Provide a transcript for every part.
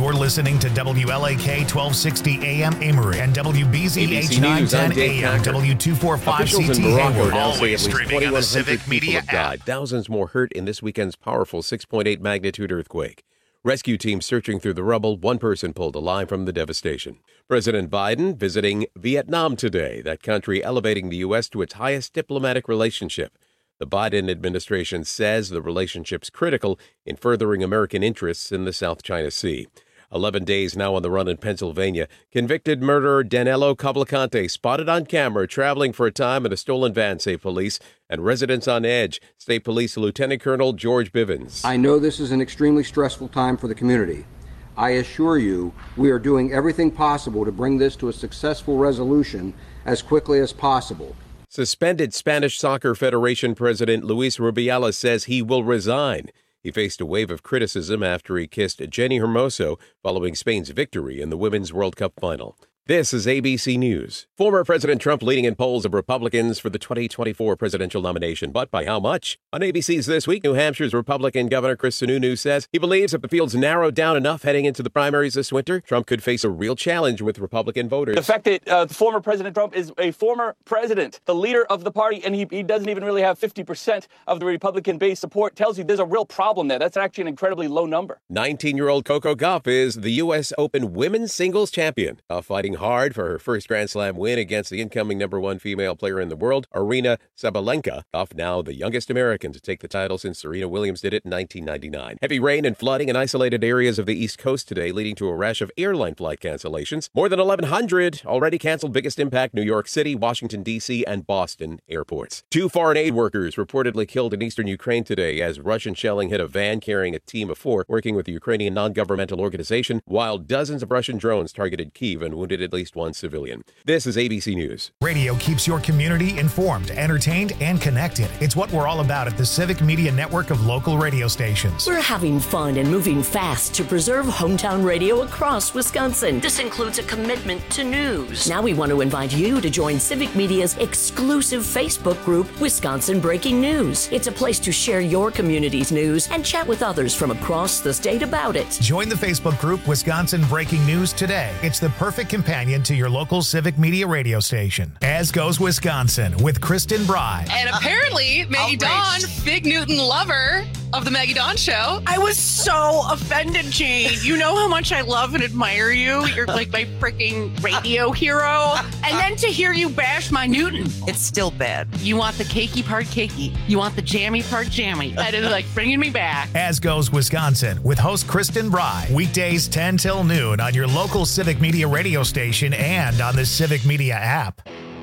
You're listening to WLAK 1260 AM Amory and WBZH 910 AM W245 Officials in CT Morocco Hayward. now say at Always least streaming on the 2,100 Civic people Media have died. app. Thousands more hurt in this weekend's powerful 6.8 magnitude earthquake. Rescue teams searching through the rubble. One person pulled alive from the devastation. President Biden visiting Vietnam today, that country elevating the U.S. to its highest diplomatic relationship. The Biden administration says the relationship's critical in furthering American interests in the South China Sea. 11 days now on the run in Pennsylvania. Convicted murderer Danilo Cavalcante spotted on camera traveling for a time in a stolen van, say police, and residents on edge. State Police Lieutenant Colonel George Bivens. I know this is an extremely stressful time for the community. I assure you we are doing everything possible to bring this to a successful resolution as quickly as possible. Suspended Spanish Soccer Federation President Luis Rubiales says he will resign. He faced a wave of criticism after he kissed Jenny Hermoso following Spain's victory in the Women's World Cup final. This is ABC News. Former President Trump leading in polls of Republicans for the 2024 presidential nomination, but by how much? On ABC's This Week, New Hampshire's Republican Governor Chris Sununu says he believes if the field's narrowed down enough heading into the primaries this winter, Trump could face a real challenge with Republican voters. The fact that former President Trump is a former president, the leader of the party, and he doesn't even really have 50% of the Republican base support tells you there's a real problem there. That's actually an incredibly low number. 19-year-old Coco Gauff is the U.S. Open women's singles champion, fighting hard for her first Grand Slam win against the incoming #1 female player in the world, Aryna Sabalenka. Gauff now the youngest American to take the title since Serena Williams did it in 1999. Heavy rain and flooding in isolated areas of the East Coast today, leading to a rash of airline flight cancellations. More than 1,100 already canceled. Biggest impact, New York City, Washington, D.C., and Boston airports. 2 foreign aid workers reportedly killed in eastern Ukraine today as Russian shelling hit a van carrying a team of 4 working with the Ukrainian non-governmental organization, while dozens of Russian drones targeted Kyiv and wounded at least 1 civilian. This is ABC News. Radio keeps your community informed, entertained, and connected. It's what we're all about at the Civic Media Network of local radio stations. We're having fun and moving fast to preserve hometown radio across Wisconsin. This includes a commitment to news. Now we want to invite you to join Civic Media's exclusive Facebook group, Wisconsin Breaking News. It's a place to share your community's news and chat with others from across the state about it. Join the Facebook group Wisconsin Breaking News today. It's the perfect companion to your local Civic Media radio station. As Goes Wisconsin with Kristen Bry. And apparently, Maggie Dawn, Big Newton lover of the Maggie Dawn Show. I was so offended, Jane. You know how much I love and admire you. You're like my freaking radio hero. And then to hear you bash my Newton. It's still bad. You want the cakey part cakey. You want the jammy part jammy. That is like bringing me back. As Goes Wisconsin with host Kristen Bry. Weekdays 10 till noon on your local Civic Media radio station and on the Civic Media app.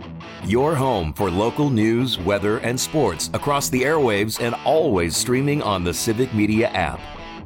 Your home for local news, weather, and sports across the airwaves and always streaming on the Civic Media app.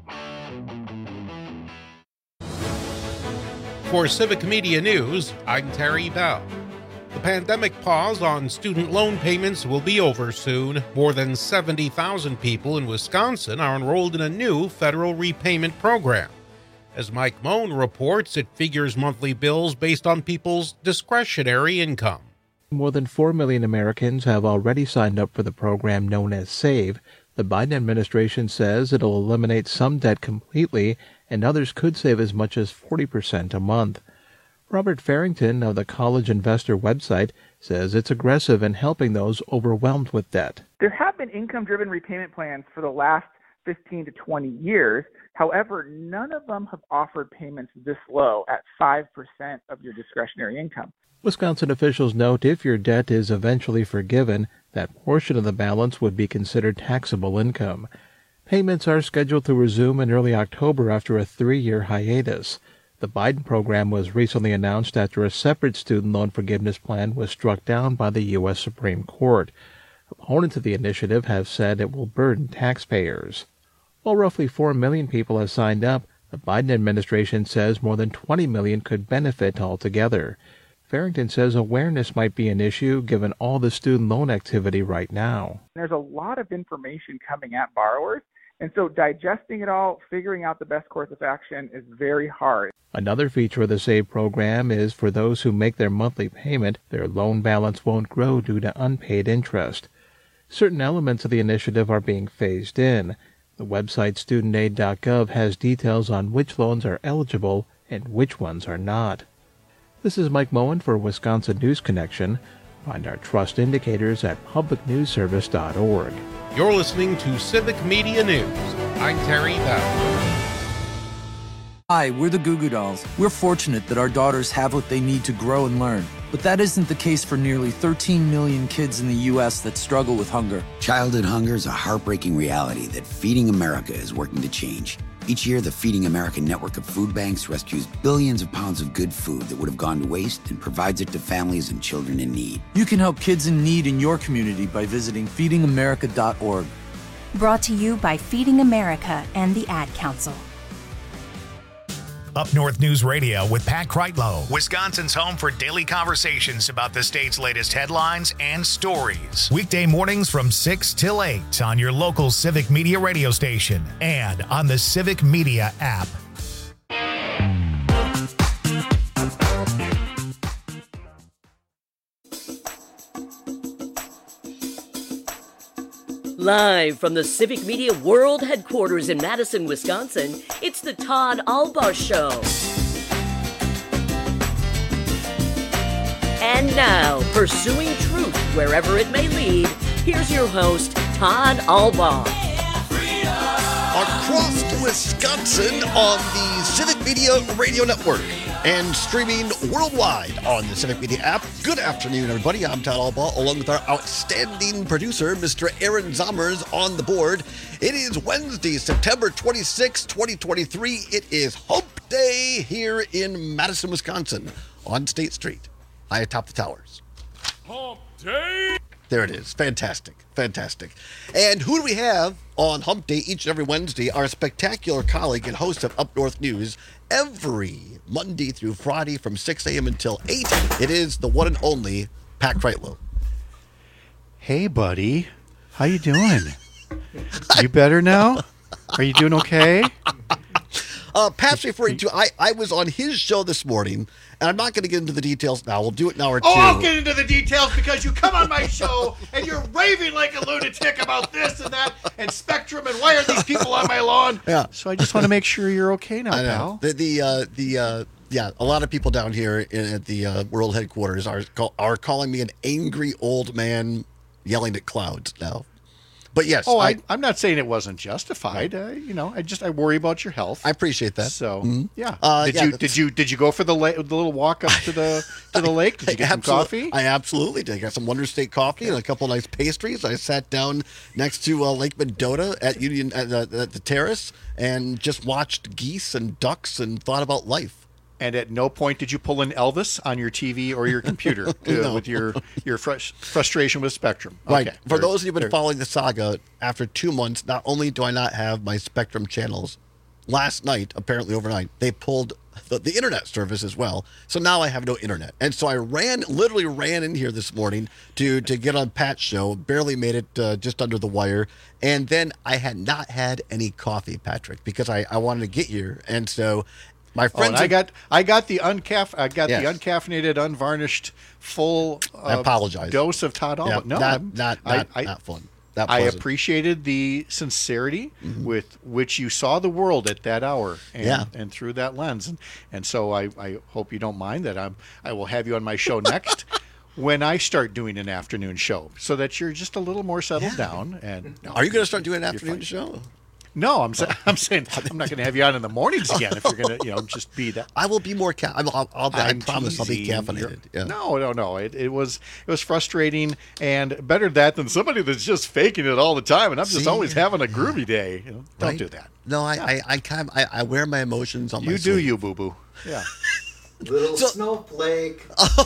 For Civic Media News, I'm Terry Bell. The pandemic pause on student loan payments will be over soon. More than 70,000 people in Wisconsin are enrolled in a new federal repayment program. As Mike Moan reports, it figures monthly bills based on people's discretionary income. More than 4 million Americans have already signed up for the program known as SAVE. The Biden administration says it'll eliminate some debt completely, and others could save as much as 40% a month. Robert Farrington of the College Investor website says it's aggressive in helping those overwhelmed with debt. There have been income-driven repayment plans for the last 15 to 20 years. However, none of them have offered payments this low at 5% of your discretionary income. Wisconsin officials note if your debt is eventually forgiven, that portion of the balance would be considered taxable income. Payments are scheduled to resume in early October after a 3-year hiatus. The Biden program was recently announced after a separate student loan forgiveness plan was struck down by the U.S. Supreme Court. Opponents of the initiative have said it will burden taxpayers. While roughly 4 million people have signed up, the Biden administration says more than 20 million could benefit altogether. Farrington says awareness might be an issue given all the student loan activity right now. There's a lot of information coming at borrowers, and so digesting it all, figuring out the best course of action is very hard. Another feature of the SAVE program is for those who make their monthly payment, their loan balance won't grow due to unpaid interest. Certain elements of the initiative are being phased in. The website studentaid.gov has details on which loans are eligible and which ones are not. This is Mike Moen for Wisconsin News Connection. Find our trust indicators at publicnewsservice.org. You're listening to Civic Media News. I'm Terry Bell. Hi, we're the Goo Goo Dolls. We're fortunate that our daughters have what they need to grow and learn. But that isn't the case for nearly 13 million kids in the U.S. that struggle with hunger. Childhood hunger is a heartbreaking reality that Feeding America is working to change. Each year, the Feeding America network of food banks rescues billions of pounds of good food that would have gone to waste and provides it to families and children in need. You can help kids in need in your community by visiting feedingamerica.org. Brought to you by Feeding America and the Ad Council. Up North News Radio with Pat Kreitlow, Wisconsin's home for daily conversations about the state's latest headlines and stories. Weekday mornings from 6 till 8 on your local Civic Media radio station and on the Civic Media app. Live from the Civic Media World Headquarters in Madison, Wisconsin, it's the Todd Albaugh Show. And now, pursuing truth wherever it may lead, here's your host, Todd Albaugh. Across Wisconsin on the Civic Media Radio Network and streaming worldwide on the Civic Media app. Good afternoon, everybody. I'm Todd Albaugh, along with our outstanding producer, Mr. Aaron Zommers, on the board. It is Wednesday, September 26, 2023. It is Hump Day here in Madison, Wisconsin, on State Street, high atop the towers. Hump Day! There it is. Fantastic. Fantastic. And who do we have on Hump Day each and every Wednesday? Our spectacular colleague and host of Up North News every Monday through Friday from 6 a.m. until 8. It is the one and only Pat Kreitlow. Hey, buddy. How you doing? You better now? Are you doing okay? Pat's referring to, I was on his show this morning, and I'm not going to get into the details now. We'll do it in hour 2. Oh, I'll get into the details because you come on my show and you're raving like a lunatic about this and that and Spectrum and why are these people on my lawn? Yeah. So I just want to make sure you're okay now, pal. Yeah, a lot of people down here at the world headquarters are calling me an angry old man yelling at clouds now. But yes, I'm not saying it wasn't justified. I worry about your health. I appreciate that. So yeah. Did you go for the little walk up to the lake? Did you get some coffee? I absolutely did. I got some Wonder State coffee and a couple of nice pastries. I sat down next to Lake Mendota at Union at the terrace and just watched geese and ducks and thought about life. And at no point did you pull in Elvis on your TV or your computer No. with your frustration with Spectrum. Right. Okay. For those of you who've been following the saga, after 2 months, not only do I not have my Spectrum channels, last night, apparently overnight, they pulled the internet service as well. So now I have no internet. And so I literally ran in here this morning to get on Pat's show, barely made it just under the wire. And then I had not had any coffee, Patrick, because I wanted to get here. And so my friends, I got the uncaffeinated, unvarnished, full. I apologize. Dose of Todd Albaugh. Yeah, not fun. I appreciated the sincerity with which you saw the world at that hour, and through that lens, and so I hope you don't mind that I will have you on my show next. When I start doing an afternoon show, so that you're just a little more settled down. And are you going to start doing an afternoon show? No, I'm saying I'm not going to have you on in the mornings again if you're going to, just be that. I will be more. I promise I'll be caffeinated. Yeah. No. It was frustrating, and better that than somebody that's just faking it all the time, and I'm just always having a groovy day. Don't do that. No, I wear my emotions on my sleeve. You do, you boo boo. Yeah. Little snowflake.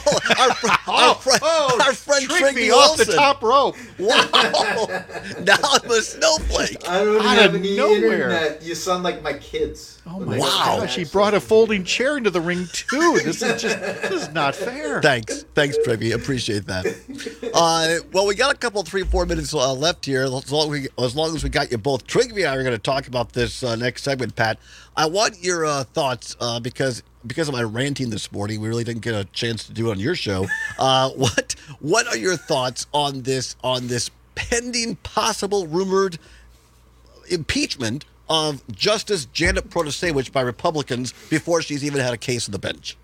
Our friend tricked me Tringy off Wilson. the top rope. Wow. Now I'm a snowflake. I don't Out have of any nowhere. internet. You sound like my kids. Oh my gosh, he brought a folding chair into the ring too. This is not fair. Thanks, Tringy. Appreciate that. Well, we got a couple, 3-4 minutes left here. As long as we got you both. Tringy and I are going to talk about this next segment, Pat. I want your thoughts because of my ranting this morning, we really didn't get a chance to do it on your show. What are your thoughts on this pending, possible, rumored impeachment of Justice Janet Protasewicz by Republicans before she's even had a case on the bench?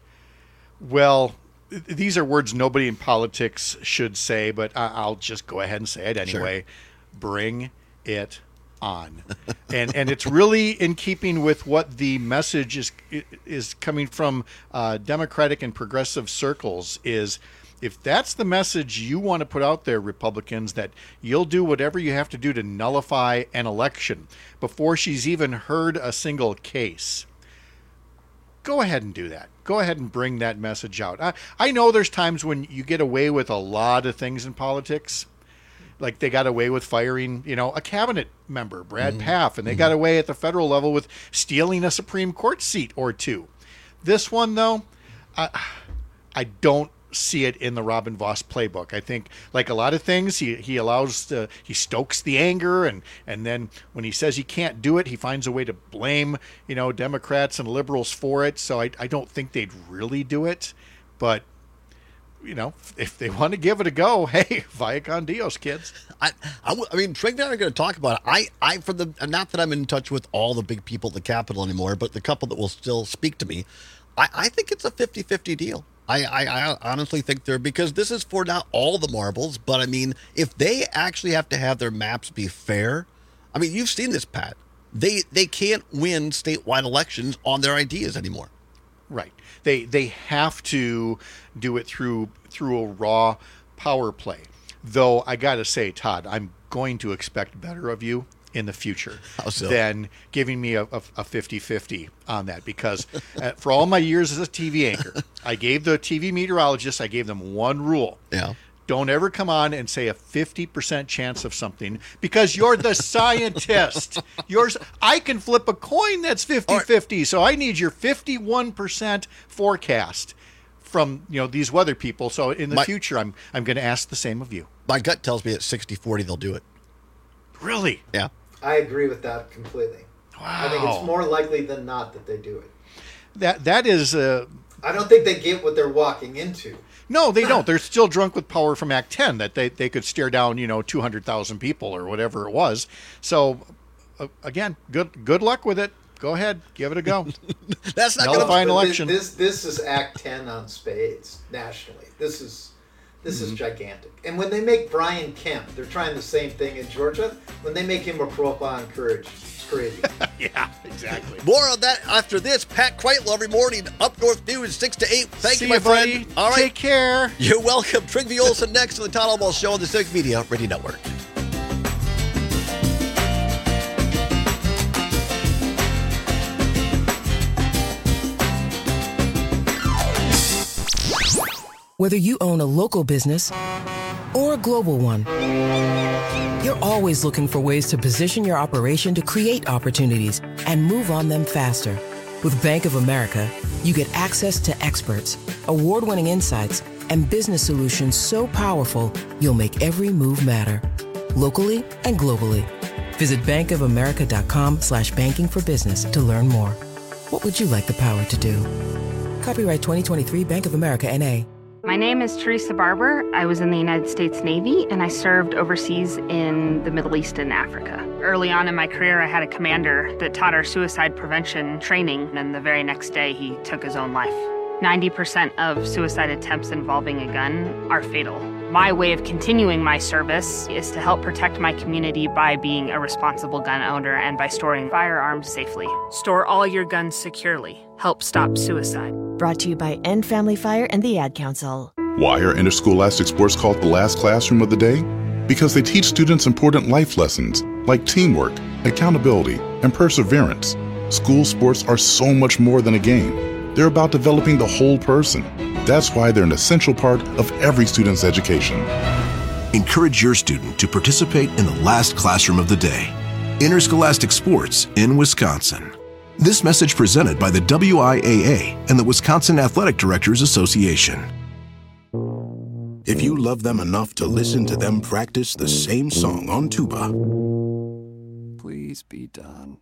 Well, these are words nobody in politics should say, but I'll just go ahead and say it anyway. Sure. Bring it on. And it's really in keeping with what the message is coming from Democratic and progressive circles is, if that's the message you want to put out there, Republicans, that you'll do whatever you have to do to nullify an election before she's even heard a single case, go ahead and do that. Go ahead and bring that message out. I know there's times when you get away with a lot of things in politics. Like they got away with firing, a cabinet member, Brad Pfaff, and they got away at the federal level with stealing a Supreme Court seat or two. This one, though, I don't see it in the Robin Vos playbook. I think, like a lot of things, he stokes the anger, and then when he says he can't do it, he finds a way to blame, Democrats and liberals for it. So I don't think they'd really do it, but if they want to give it a go, hey, vaya con Dios, kids. I mean, Trigg and I are going to talk about it. Not that I'm in touch with all the big people at the Capitol anymore, but the couple that will still speak to me, I think it's a 50-50 deal. I honestly think because this is for not all the marbles, but I mean, if they actually have to have their maps be fair, I mean, you've seen this, Pat. They can't win statewide elections on their ideas anymore. Right. They have to do it through a raw power play. Though I got to say, Todd, I'm going to expect better of you in the future than giving me a 50-50 on that, because for all my years as a TV anchor, I gave the TV meteorologists, I gave them one rule. Yeah. Don't ever come on and say a 50% chance of something, because you're the scientist. I can flip a coin that's 50-50, so I need your 51% forecast from these weather people. So in the future, I'm going to ask the same of you. My gut tells me at 60-40 they'll do it. Really? Yeah. I agree with that completely. Wow. I think it's more likely than not that they do it. That is. I don't think they get what they're walking into. No, they don't. They're still drunk with power from Act 10 that they could stare down 200,000 people or whatever it was. So again, good luck with it. Go ahead, give it a go. That's not nullify an election. This is Act 10 on spades nationally. This is gigantic. And when they make Brian Kemp, they're trying the same thing in Georgia. When they make him a profile on courage, it's crazy. Yeah, exactly. More on that after this. Pat Kreitlow every morning, Up North News, 6 to 8. Thank you, my buddy. friend. All right. Take care. You're welcome. Trygve Olsen next to the Todd Albaugh Show on the Civic Media Radio Network. Whether you own a local business or a global one, you're always looking for ways to position your operation to create opportunities and move on them faster. With Bank of America, you get access to experts, award-winning insights, and business solutions so powerful, you'll make every move matter. Locally and globally. Visit bankofamerica.com/banking for business to learn more. What would you like the power to do? Copyright 2023 Bank of America, N.A. My name is Teresa Barber. I was in the United States Navy, and I served overseas in the Middle East and Africa. Early on in my career, I had a commander that taught our suicide prevention training, and the very next day, he took his own life. 90% of suicide attempts involving a gun are fatal. My way of continuing my service is to help protect my community by being a responsible gun owner and by storing firearms safely. Store all your guns securely. Help stop suicide. Brought to you by End Family Fire and the Ad Council. Why are interscholastic sports called the last classroom of the day? Because they teach students important life lessons like teamwork, accountability, and perseverance. School sports are so much more than a game. They're about developing the whole person. That's why they're an essential part of every student's education. Encourage your student to participate in the last classroom of the day. Interscholastic sports in Wisconsin. This message presented by the WIAA and the Wisconsin Athletic Directors Association. If you love them enough to listen to them practice the same song on tuba, please be done.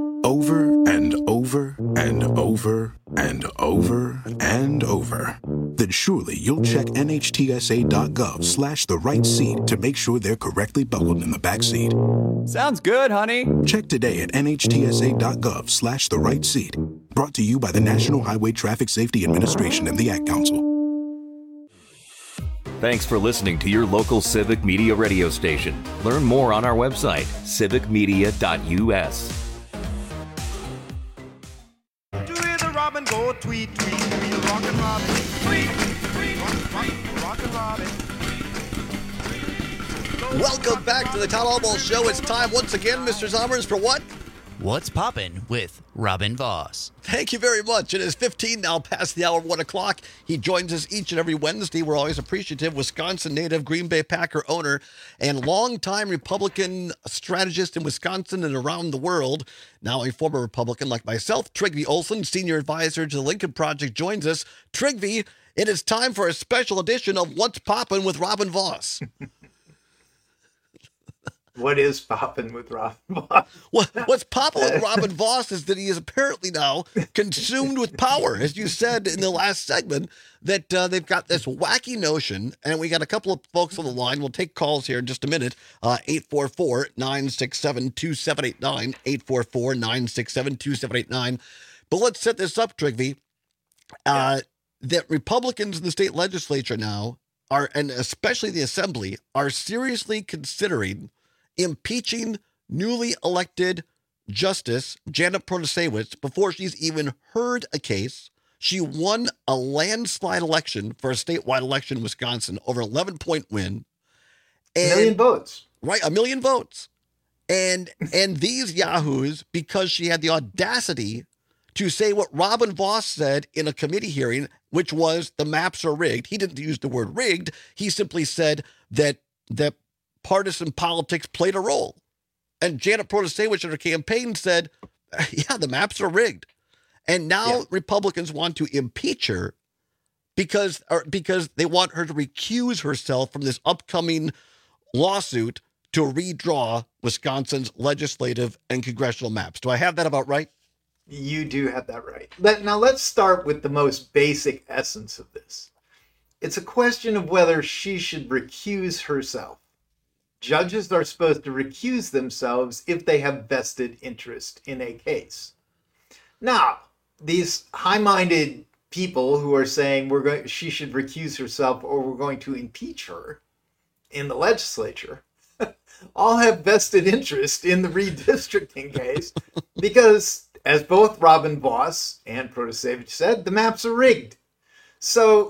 Over and over and over and over and over, then surely you'll check NHTSA.gov/the right seat to make sure they're correctly buckled in the back seat. Sounds good, honey. Check today at NHTSA.gov/the right seat. Brought to you by the National Highway Traffic Safety Administration and the Ad Council. Thanks for listening to your local Civic Media radio station. Learn more on our website, civicmedia.us. Robin go tweet, tweet, tweet, rockin' Robin, tweet, tweet, rockin' Robin. Welcome back to the Todd Albaugh Show. It's time once again, Mr. Zommers, for what? What's Poppin' with Robin Voss. Thank you very much. It is 15 now past the hour of 1 o'clock. He joins us each and every Wednesday. We're always appreciative. Wisconsin native, Green Bay Packer owner, and longtime Republican strategist in Wisconsin and around the world. Now a former Republican like myself, Trygve Olsen, senior advisor to the Lincoln Project, joins us. Trygve, it is time for a special edition of What's Poppin' with Robin Voss. What is poppin' with Robin Voss? What's poppin' with Robin Voss is that he is apparently now consumed with power. As you said in the last segment, that they've got this wacky notion, and we got a couple of folks on the line. We'll take calls here in just a minute. 844-967-2789, 844-967-2789. But let's set this up, Trygve. That Republicans in the state legislature now are, and especially the assembly, are seriously considering impeaching newly elected Justice Janet Protasiewicz before she's even heard a case. She won a landslide election for a statewide election in Wisconsin, over 11-point win. And, 1 million votes. Right, 1 million votes. And these yahoos, because she had the audacity to say what Robin Voss said in a committee hearing, which was the maps are rigged. He didn't use the word rigged. He simply said that partisan politics played a role. And Janet Protasiewicz in her campaign said, yeah, the maps are rigged. And now Republicans want to impeach her because they want her to recuse herself from this upcoming lawsuit to redraw Wisconsin's legislative and congressional maps. Do I have that about right? You do have that right. Now let's start with the most basic essence of this. It's a question of whether she should recuse herself. Judges are supposed to recuse themselves if they have vested interest in a case. Now, these high-minded people who are saying she should recuse herself or we're going to impeach her in the legislature all have vested interest in the redistricting case because, as both Robin Voss and Protasiewicz said, the maps are rigged. So,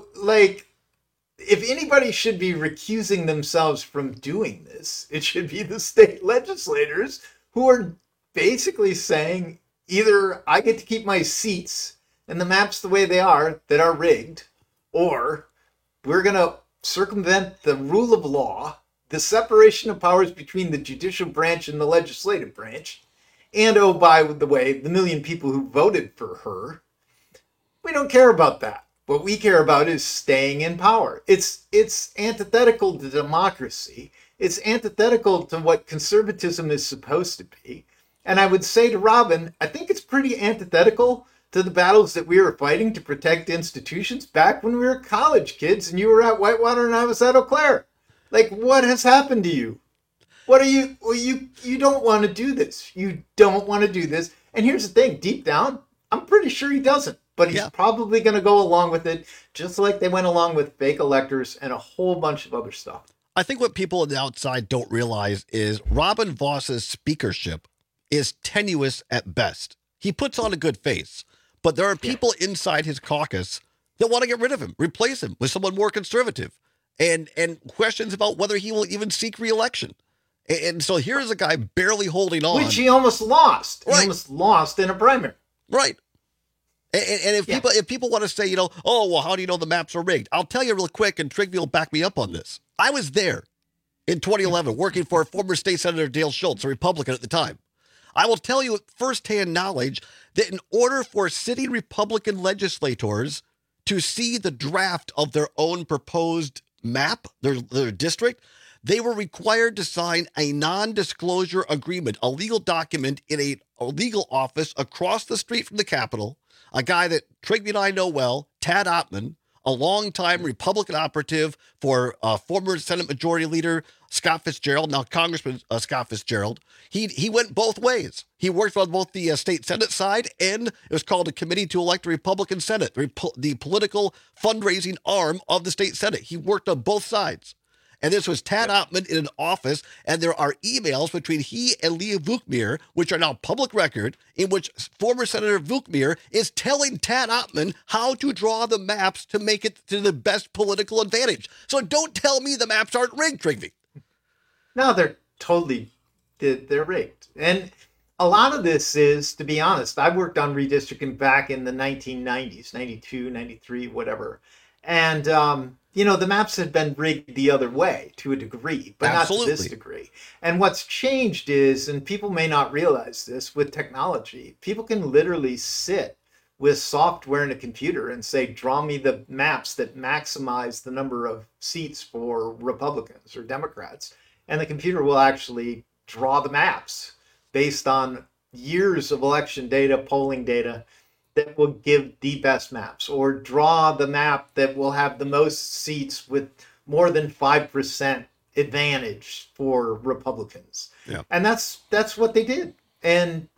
if anybody should be recusing themselves from doing this, it should be the state legislators who are basically saying either I get to keep my seats and the maps the way they are that are rigged, or we're going to circumvent the rule of law, the separation of powers between the judicial branch and the legislative branch, and oh, by the way, the 1 million people who voted for her. We don't care about that. What we care about is staying in power. It's antithetical to democracy. It's antithetical to what conservatism is supposed to be. And I would say to Robin, I think it's pretty antithetical to the battles that we were fighting to protect institutions back when we were college kids and you were at Whitewater and I was at Eau Claire. What has happened to you? What are you? Well, you don't want to do this. You don't want to do this. And here's the thing, deep down, I'm pretty sure he doesn't. But he's probably going to go along with it, just like they went along with fake electors and a whole bunch of other stuff. I think what people on the outside don't realize is Robin Voss's speakership is tenuous at best. He puts on a good face, but there are people inside his caucus that want to get rid of him, replace him with someone more conservative, and questions about whether he will even seek re-election. And so here's a guy barely holding on. Which he almost lost. Right. He almost lost in a primary. Right. And if people want to say, oh, well, how do you know the maps are rigged? I'll tell you real quick, and Trygve will back me up on this. I was there in 2011 working for former state senator Dale Schultz, a Republican at the time. I will tell you with firsthand knowledge that in order for sitting Republican legislators to see the draft of their own proposed map, their district, they were required to sign a non-disclosure agreement, a legal document in a legal office across the street from the Capitol. A guy that Trygve and I know well, Tad Ottman, a longtime Republican operative for former Senate Majority Leader Scott Fitzgerald, now Congressman Scott Fitzgerald. He went both ways. He worked on both the state Senate side, and it was called a committee to elect a Republican Senate, the political fundraising arm of the state Senate. He worked on both sides. And this was Tad Ottman in an office, and there are emails between he and Leah Vukmir, which are now public record, in which former Senator Vukmir is telling Tad Ottman how to draw the maps to make it to the best political advantage. So don't tell me the maps aren't rigged, Trigby. No, they're rigged. And a lot of this is, to be honest, I worked on redistricting back in the 1990s, 92, 93, whatever. And, the maps had been rigged the other way to a degree, but Absolutely. not to this degree. And what's changed is, and people may not realize this with technology, people can literally sit with software in a computer and say, draw me the maps that maximize the number of seats for Republicans or Democrats. And the computer will actually draw the maps based on years of election data, polling data, that will give the best maps, or draw the map that will have the most seats with more than 5% advantage for Republicans. Yeah. And that's what they did. And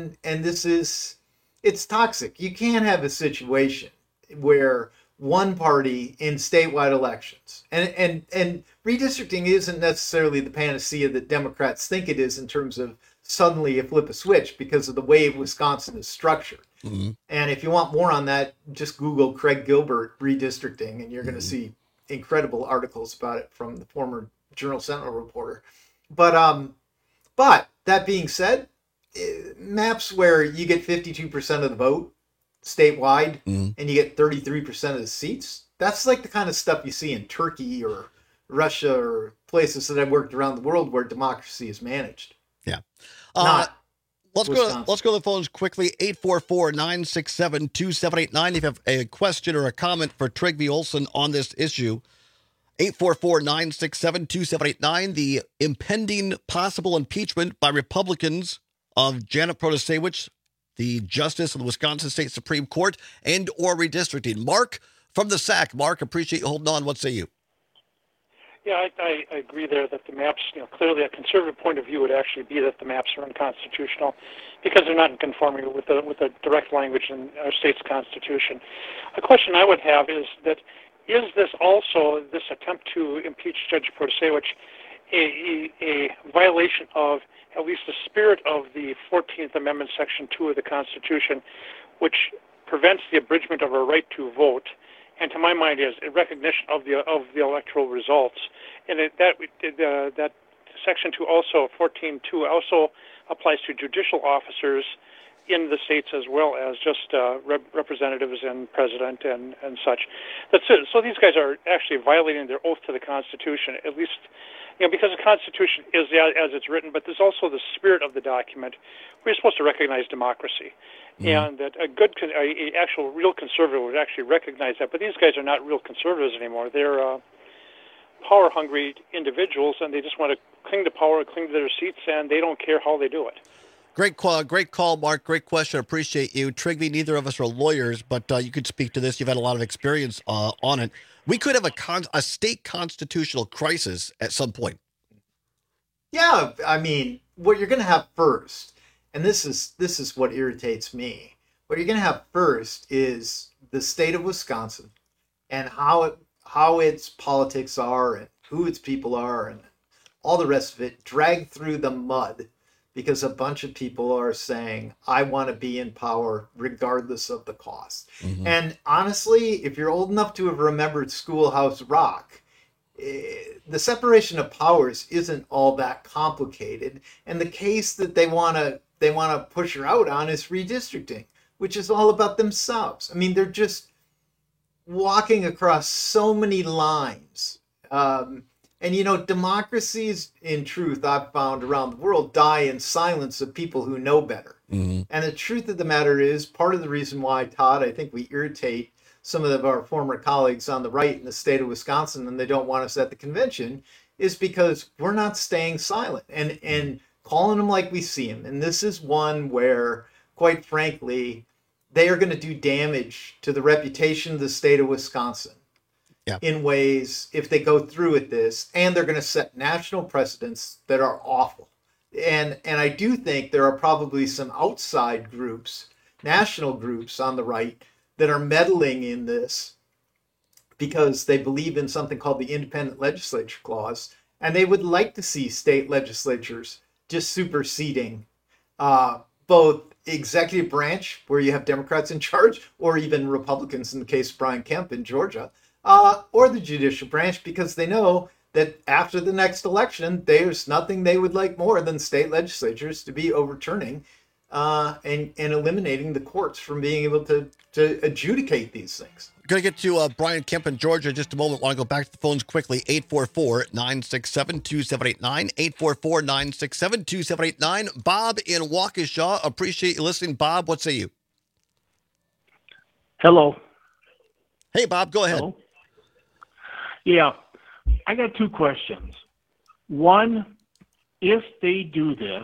it's toxic. You can't have a situation where one party in statewide elections, and redistricting isn't necessarily the panacea that Democrats think it is in terms of suddenly you flip a switch because of the way Wisconsin is structured. Mm-hmm. And if you want more on that, just Google Craig Gilbert redistricting, and you're going to see incredible articles about it from the former Journal-Sentinel reporter. But that being said, maps where you get 52% of the vote statewide and you get 33% of the seats, that's like the kind of stuff you see in Turkey or Russia or places that I've worked around the world where democracy is managed. Yeah. Let's go to the phones quickly. 844-967-2789. If you have a question or a comment for Trygve Olsen on this issue, 844-967-2789. The impending possible impeachment by Republicans of Janet Protasewicz, the justice of the Wisconsin State Supreme Court, and or redistricting. Mark from the SAC. Mark, appreciate you holding on. What say you? Yeah, I agree there that the maps, clearly a conservative point of view would actually be that the maps are unconstitutional because they're not in conformity with the direct language in our state's constitution. A question I would have is that is this also, this attempt to impeach Judge Protasewicz, a violation of at least the spirit of the 14th Amendment, Section 2 of the Constitution, which prevents the abridgment of our right to vote, and to my mind is a recognition of the electoral results, and that Section 2 also 14.2 also applies to judicial officers in the states as well as just representatives and president and such. That's it. So these guys are actually violating their oath to the Constitution, at least because the Constitution is as it's written, but there's also the spirit of the document. We're supposed to recognize democracy. And that a actual real conservative would actually recognize that. But these guys are not real conservatives anymore. They're power-hungry individuals, and they just want to cling to power, cling to their seats, and they don't care how they do it. Great call, Mark. Great question. Appreciate you. Trygve, neither of us are lawyers, but you could speak to this. You've had a lot of experience on it. We could have a state constitutional crisis at some point. Yeah, I mean, what you're going to have first, and this is what irritates me. What you're going to have first is the state of Wisconsin and how its politics are and who its people are and all the rest of it dragged through the mud because a bunch of people are saying, I want to be in power regardless of the cost. Mm-hmm. And honestly, if you're old enough to have remembered Schoolhouse Rock, the separation of powers isn't all that complicated. And the case that they want to push her out on is redistricting, which is all about themselves. I mean, they're just walking across so many lines. And, democracies, in truth, I've found around the world, die in silence of people who know better. Mm-hmm. And the truth of the matter is, part of the reason why, Todd, I think we irritate some of our former colleagues on the right in the state of Wisconsin and they don't want us at the convention, is because we're not staying silent and calling them like we see them. And this is one where, quite frankly, they are going to do damage to the reputation of the state of Wisconsin. in ways if they go through with this, and they're going to set national precedents that are awful. And I do think there are probably some outside groups, national groups on the right, that are meddling in this because they believe in something called the Independent Legislature Clause, and they would like to see state legislatures just superseding both executive branch, where you have Democrats in charge, or even Republicans in the case of Brian Kemp in Georgia, or the judicial branch, because they know that after the next election, there's nothing they would like more than state legislatures to be overturning and eliminating the courts from being able to adjudicate these things. Going to get to Brian Kemp in Georgia in just a moment. Want to go back to the phones quickly. 844-967-2789. 844-967-2789. Bob in Waukesha. Appreciate you listening. Bob, what say you? Hello. Hey, Bob, go ahead. Hello? Yeah, I got two questions. One, if they do this,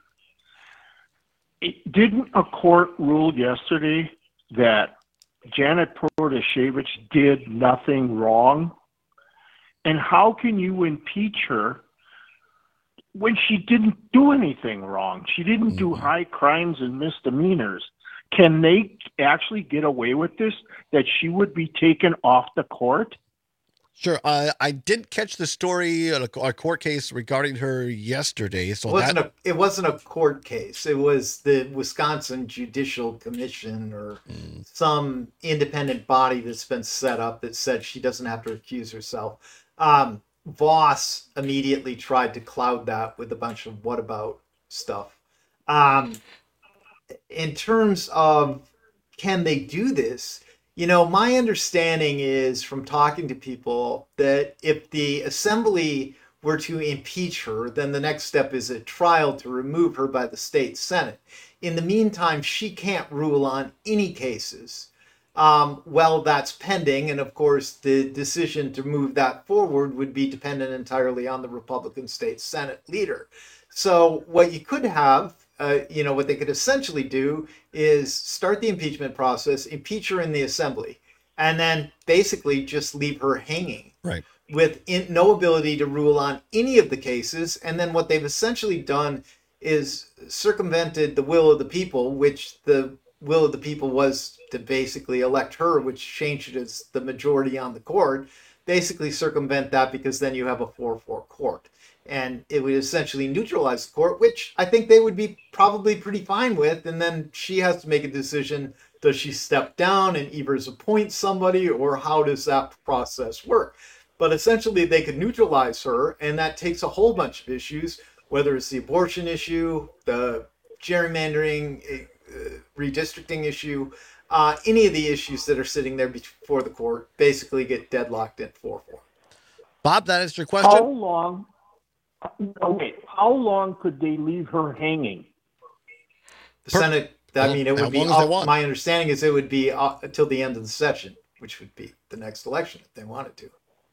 didn't a court rule yesterday that Janet Protasiewicz did nothing wrong? And how can you impeach her when she didn't do anything wrong? She didn't do high crimes and misdemeanors. Can they actually get away with this, that she would be taken off the court? Sure. I did catch the story, a court case regarding her yesterday. So it wasn't a court case. It was the Wisconsin Judicial Commission or some independent body that's been set up that said she doesn't have to recuse herself. Voss immediately tried to cloud that with a bunch of what about stuff. In terms of can they do this? You know, my understanding is from talking to people that if the assembly were to impeach her, then the next step is a trial to remove her by the state Senate. In the meantime, she can't rule on any cases while that's pending. And of course, the decision to move that forward would be dependent entirely on the Republican state Senate leader. So what you could have, what they could essentially do is start the impeachment process, impeach her in the assembly, and then basically just leave her hanging. Right. With no ability to rule on any of the cases. And then what they've essentially done is circumvented the will of the people, which the will of the people was to basically elect her, which changed it as the majority on the court. Basically circumvent that because then you have a 4-4 court. And it would essentially neutralize the court, which I think they would be probably pretty fine with. And then she has to make a decision. Does she step down and Evers appoint somebody, or how does that process work? But essentially they could neutralize her, and that takes a whole bunch of issues, whether it's the abortion issue, the gerrymandering, redistricting issue, any of the issues that are sitting there before the court basically get deadlocked at 4-4. Bob, that is your question? How long could they leave her hanging? The Senate, it would be, my understanding is it would be until the end of the session, which would be the next election if they wanted to.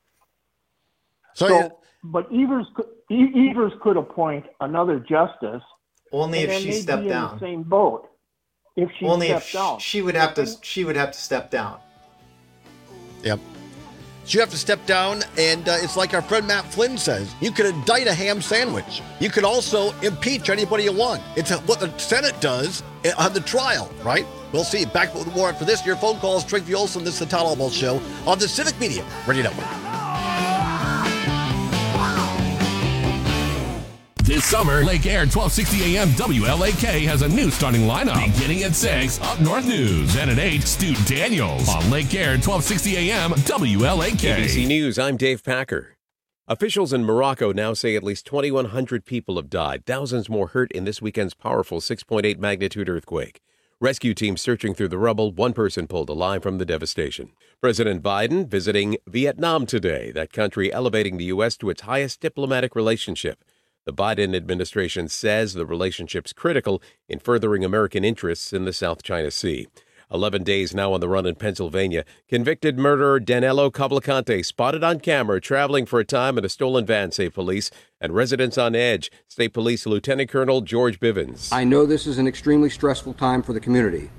But Evers could appoint another justice. Only if she stepped down. In the same boat. If she stepped down, she would have to step down. Yep. So you have to step down, and it's like our friend Matt Flynn says, you could indict a ham sandwich. You could also impeach anybody you want. It's what the Senate does on the trial, right? We'll see. Back with more after this. Your phone calls, Trygve Olsen. This is the Todd Albaugh Show on the Civic Media Radio Network. This summer, Lake Air 1260 AM WLAK has a new starting lineup. Beginning at 6, Up North News. And at 8, Stu Daniels on Lake Air 1260 AM WLAK. ABC News, I'm Dave Packer. Officials in Morocco now say at least 2,100 people have died. Thousands more hurt in this weekend's powerful 6.8 magnitude earthquake. Rescue teams searching through the rubble. One person pulled alive from the devastation. President Biden visiting Vietnam today. That country elevating the U.S. to its highest diplomatic relationship. The Biden administration says the relationship's critical in furthering American interests in the South China Sea. 11 days now on the run in Pennsylvania. Convicted murderer Danilo Cavalcante spotted on camera traveling for a time in a stolen van, say police, and residents on edge. State Police Lieutenant Colonel George Bivens. I know this is an extremely stressful time for the community.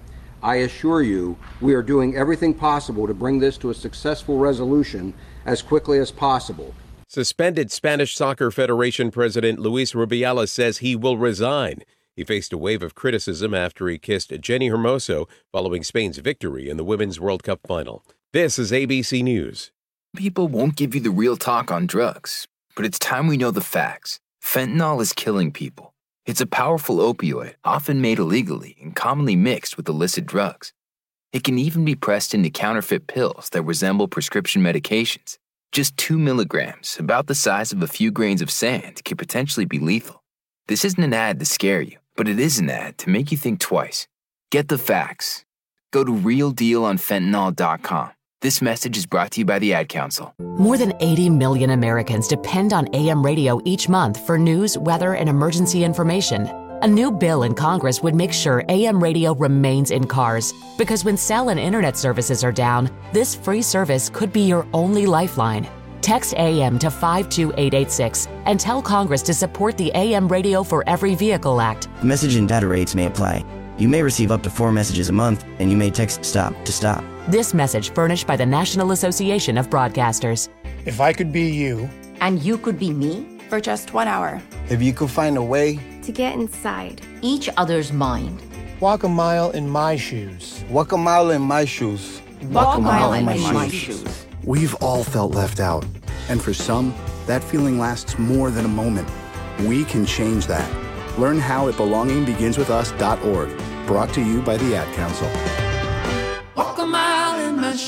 I assure you, we are doing everything possible to bring this to a successful resolution as quickly as possible. Suspended Spanish Soccer Federation President Luis Rubiales says he will resign. He faced a wave of criticism after he kissed Jenny Hermoso following Spain's victory in the Women's World Cup final. This is ABC News. People won't give you the real talk on drugs, but it's time we know the facts. Fentanyl is killing people. It's a powerful opioid, often made illegally and commonly mixed with illicit drugs. It can even be pressed into counterfeit pills that resemble prescription medications. Just 2 milligrams, about the size of a few grains of sand, can potentially be lethal. This isn't an ad to scare you, but it is an ad to make you think twice. Get the facts. Go to realdealonfentanyl.com. This message is brought to you by the Ad Council. More than 80 million Americans depend on AM radio each month for news, weather, and emergency information. A new bill in Congress would make sure AM radio remains in cars, because when cell and internet services are down, this free service could be your only lifeline. Text AM to 52886 and tell Congress to support the AM Radio for Every Vehicle Act. Message and data rates may apply. You may receive up to 4 messages a month, and you may text STOP to stop. This message furnished by the National Association of Broadcasters. If I could be you. And you could be me for just 1 hour. If you could find a way to get inside each other's mind. Walk a mile in my shoes. Walk a mile in my shoes. Walk a mile in my shoes. We've all felt left out. And for some, that feeling lasts more than a moment. We can change that. Learn how at belongingbeginswithus.org. Brought to you by the Ad Council. Walk a mile in my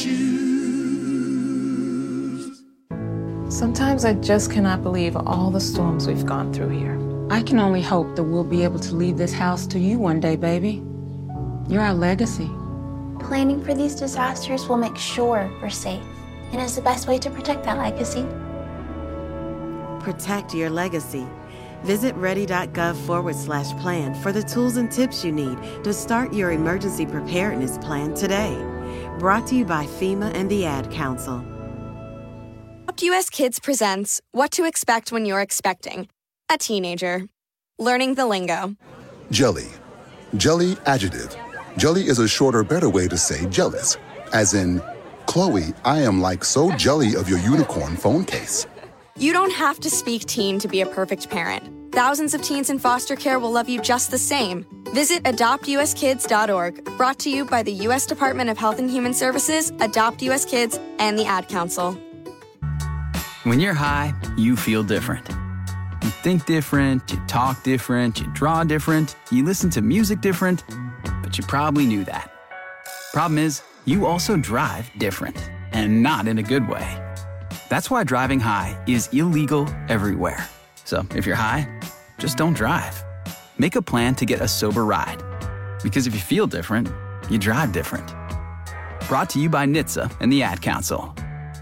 shoes. Sometimes I just cannot believe all the storms we've gone through here. I can only hope that we'll be able to leave this house to you one day, baby. You're our legacy. Planning for these disasters will make sure we're safe, and is the best way to protect that legacy. Protect your legacy. Visit ready.gov/plan for the tools and tips you need to start your emergency preparedness plan today. Brought to you by FEMA and the Ad Council. Adopt US Kids presents What to Expect When You're Expecting a Teenager. Learning the lingo. Jelly. Jelly adjective. Jelly is a shorter, better way to say jealous. As in, Chloe, I am like so jelly of your unicorn phone case. You don't have to speak teen to be a perfect parent. Thousands of teens in foster care will love you just the same. Visit adoptuskids.org. Brought to you by the U.S. Department of Health and Human Services, Adopt US Kids, and the Ad Council. When you're high, you feel different. You think different, you talk different, you draw different, you listen to music different, but you probably knew that. Problem is, you also drive different, and not in a good way. That's why driving high is illegal everywhere. So if you're high, just don't drive. Make a plan to get a sober ride. Because if you feel different, you drive different. Brought to you by NHTSA and the Ad Council.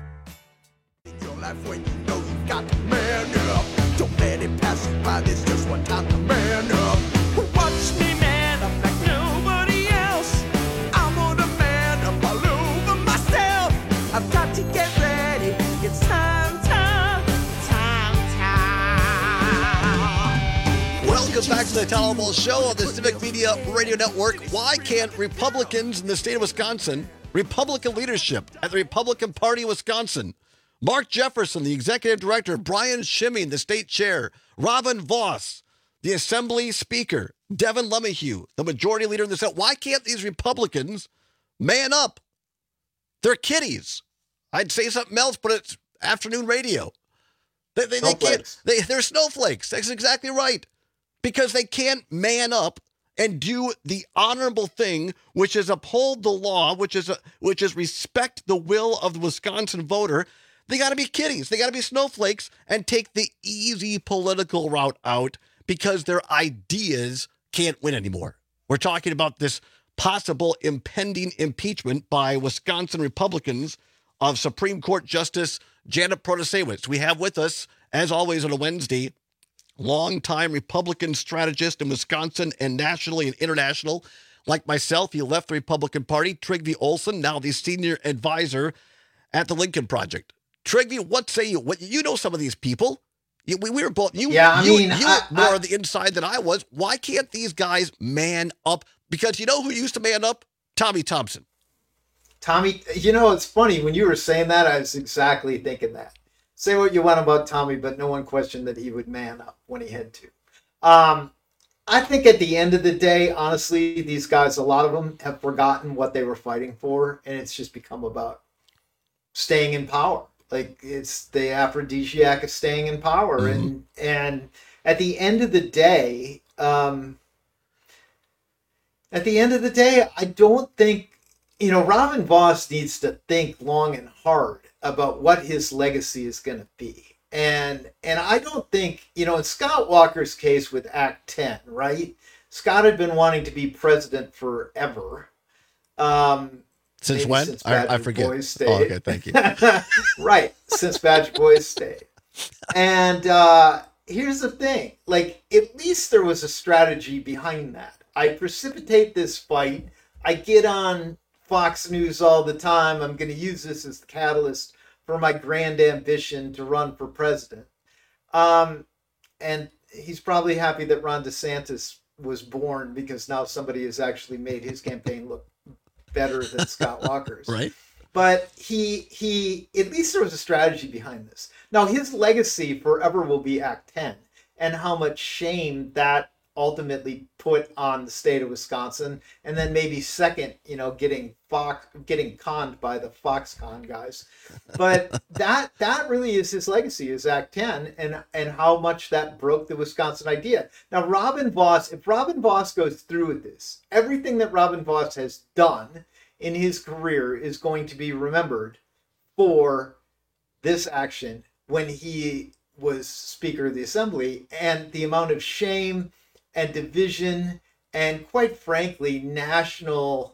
Don't let it pass you by, this just one time to man up. Watch me man up like nobody else. I'm gonna man up all over myself. I've got to get ready. It's time. Welcome back to the Tom Ball Show on the Civic Media Radio Network. Why can't Republicans in the state of Wisconsin, Republican leadership at the Republican Party of Wisconsin, Mark Jefferson, the executive director, Brian Shimmy, the state chair, Robin Voss, the assembly speaker, Devin LeMahieu, the majority leader in the Senate. Why can't these Republicans man up? They're kiddies. I'd say something else, but it's afternoon radio. They can't. They're snowflakes. That's exactly right. Because they can't man up and do the honorable thing, which is uphold the law, which is respect the will of the Wisconsin voter. They got to be kiddies. They got to be snowflakes and take the easy political route out because their ideas can't win anymore. We're talking about this possible impending impeachment by Wisconsin Republicans of Supreme Court Justice Janet Protasiewicz. We have with us, as always on a Wednesday, longtime Republican strategist in Wisconsin and nationally and international. Like myself, he left the Republican Party. Trygve Olsen, now the senior advisor at the Lincoln Project. Trygve, what say you? You know some of these people. We were both. You were more on the inside than I was. Why can't these guys man up? Because you know who used to man up? Tommy Thompson. Tommy, it's funny. When you were saying that, I was exactly thinking that. Say what you want about Tommy, but no one questioned that he would man up when he had to. I think at the end of the day, honestly, these guys, a lot of them have forgotten what they were fighting for, and it's just become about staying in power. Like, it's the aphrodisiac of staying in power. Mm-hmm. And at the end of the day, I don't think, Robin Voss needs to think long and hard about what his legacy is going to be. And I don't think, in Scott Walker's case with Act 10, right? Scott had been wanting to be president forever. Since when? Since I forget. Boys State. Oh, okay, thank you. Right, since Badger Boys State. And here's the thing. Like, at least there was a strategy behind that. I precipitate this fight. I get on Fox News all the time. I'm going to use this as the catalyst for my grand ambition to run for president. And he's probably happy that Ron DeSantis was born, because now somebody has actually made his campaign look better than Scott Walker's. Right. But he at least there was a strategy behind this. Now, his legacy forever will be Act 10, and how much shame that ultimately put on the state of Wisconsin, and then maybe second, getting conned by the Foxconn guys. But that really is his legacy, is Act 10, and how much that broke the Wisconsin idea. Now, if Robin Voss goes through with this, everything that Robin Voss has done in his career is going to be remembered for this action when he was Speaker of the Assembly, and the amount of shame and division and, quite frankly, national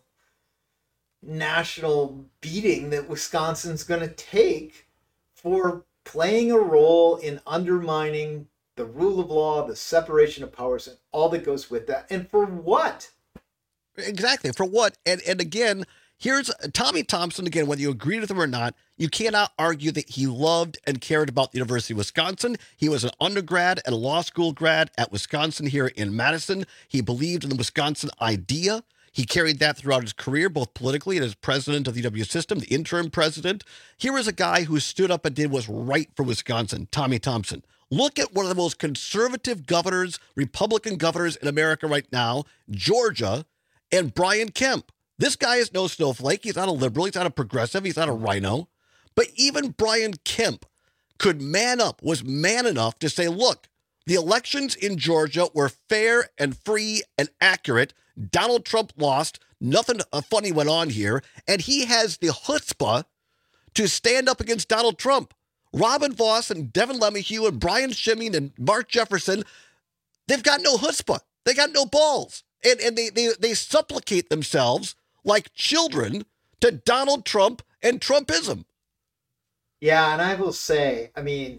beating that Wisconsin's going to take for playing a role in undermining the rule of law, the separation of powers, and all that goes with that. And for what? Exactly. For what? And again, here's Tommy Thompson, again, whether you agree with him or not, you cannot argue that he loved and cared about the University of Wisconsin. He was an undergrad and a law school grad at Wisconsin here in Madison. He believed in the Wisconsin idea. He carried that throughout his career, both politically and as president of the UW system, the interim president. Here is a guy who stood up and did what's right for Wisconsin, Tommy Thompson. Look at one of the most conservative governors, Republican governors in America right now, Georgia, and Brian Kemp. This guy is no snowflake. He's not a liberal. He's not a progressive. He's not a rhino. But even Brian Kemp could man up, was man enough to say, look, the elections in Georgia were fair and free and accurate. Donald Trump lost. Nothing funny went on here. And he has the chutzpah to stand up against Donald Trump. Robin Voss and Devin LeMahieu and Brian Schimming and Mark Jefferson, they've got no chutzpah. They got no balls. And they supplicate themselves like children to Donald Trump and Trumpism. Yeah, and I will say, Ben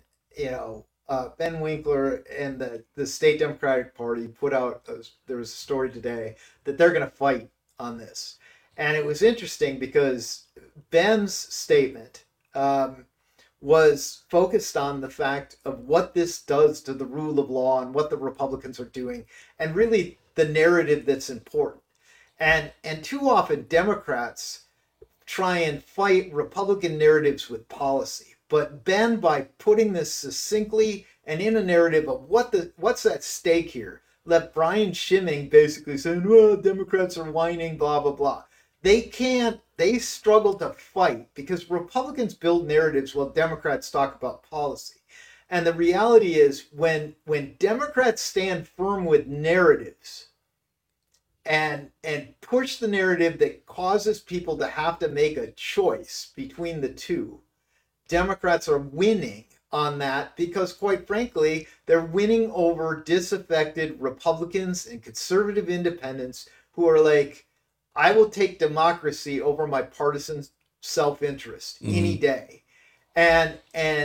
Winkler and the State Democratic Party put out, there was a story today that they're going to fight on this. And it was interesting because Ben's statement was focused on the fact of what this does to the rule of law and what the Republicans are doing, and really the narrative that's important. And too often Democrats try and fight Republican narratives with policy. But Ben, by putting this succinctly and in a narrative of what's at stake here, let Brian Schimming basically saying, well, Democrats are whining, blah, blah, blah. They struggle to fight because Republicans build narratives while Democrats talk about policy. And the reality is when Democrats stand firm with narratives and push the narrative that causes people to have to make a choice between the two, Democrats are winning on that because, quite frankly, they're winning over disaffected Republicans and conservative independents who are like, I will take democracy over my partisan self-interest any day. And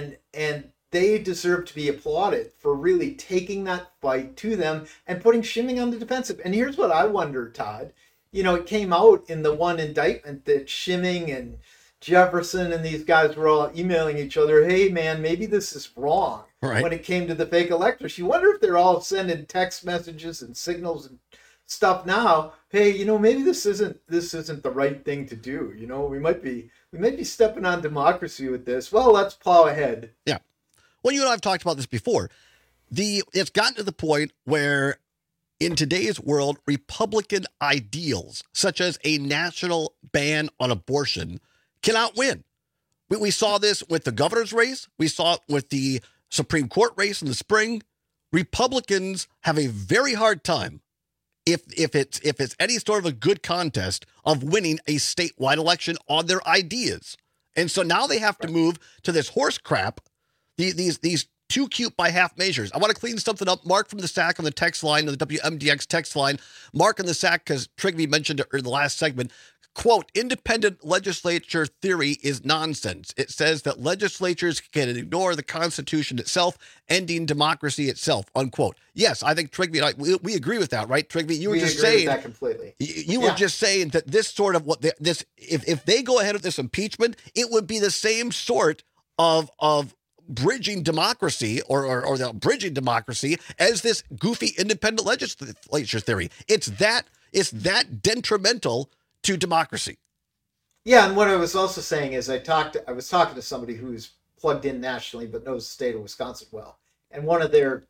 they deserve to be applauded for really taking that fight to them and putting Schimming on the defensive. And here's what I wonder, Todd. It came out in the one indictment that Schimming and Jefferson and these guys were all emailing each other, hey, man, maybe this is wrong. Right. When it came to the fake electors. You wonder if they're all sending text messages and signals and stuff now. Hey, maybe this isn't the right thing to do. We might be stepping on democracy with this. Well, let's plow ahead. Yeah. Well, you and I have talked about this before. It's gotten to the point where in today's world, Republican ideals, such as a national ban on abortion, cannot win. We saw this with the governor's race. We saw it with the Supreme Court race in the spring. Republicans have a very hard time, if it's any sort of a good contest, of winning a statewide election on their ideas. And so now they have to move to this horse crap, these too cute by half measures. I want to clean something up. Mark from the SAC on the text line, on the WMDX text line. Mark on the SAC, because Trigby mentioned it in the last segment. Quote, independent legislature theory is nonsense. It says that legislatures can ignore the Constitution itself, ending democracy itself, unquote. Yes, I think Trigby and I, we agree with that, right, Trigby? You were We just agree saying with that completely. You were just saying that this sort of if they go ahead with this impeachment, it would be the same sort of bridging democracy or the bridging democracy as this goofy independent legislature theory. It's that detrimental to democracy. Yeah, and what I was also saying is I was talking to somebody who's plugged in nationally but knows the state of Wisconsin well. And one of their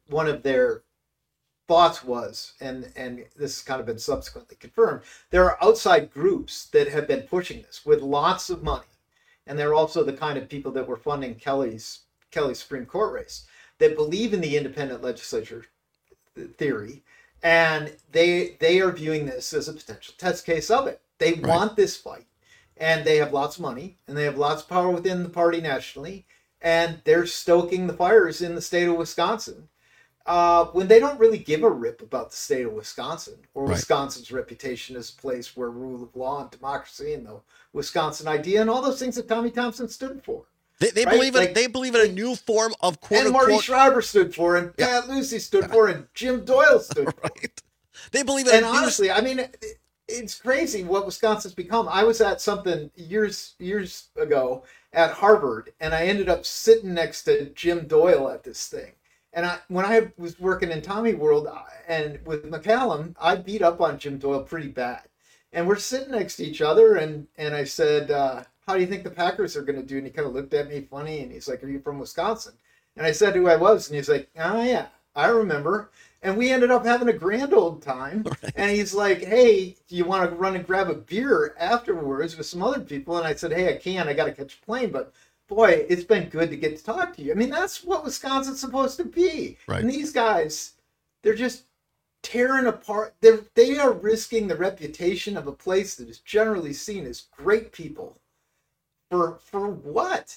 thoughts was, and this has kind of been subsequently confirmed, there are outside groups that have been pushing this with lots of money. And they're also the kind of people that were funding Kelly's Supreme Court race that believe in the independent legislature theory. And they are viewing this as a potential test case of it. They want this fight, and they have lots of money, and they have lots of power within the party nationally, and they're stoking the fires in the state of Wisconsin when they don't really give a rip about the state of Wisconsin or Wisconsin's reputation as a place where rule of law and democracy and the Wisconsin idea and all those things that Tommy Thompson stood for. They believe in they believe in a new form of quote and Marty Schreiber stood for, and Pat Lucy stood for, and Jim Doyle stood for. They believe in. And honestly, I mean, it's crazy what Wisconsin's become. I was at something years ago at Harvard, and I ended up sitting next to Jim Doyle at this thing. And when I was working in Tommy World and with McCallum, I beat up on Jim Doyle pretty bad. And we're sitting next to each other, and I said, how do you think the Packers are going to do? And he kind of looked at me funny, and he's like, are you from Wisconsin? And I said who I was, and he's like, oh, yeah, I remember. And we ended up having a grand old time. Right. And he's like, hey, do you want to run and grab a beer afterwards with some other people? And I said, hey, I can. I got to catch a plane. But, boy, it's been good to get to talk to you. I mean, that's what Wisconsin's supposed to be. Right. And these guys, they're just tearing apart. They are risking the reputation of a place that is generally seen as great people. For what?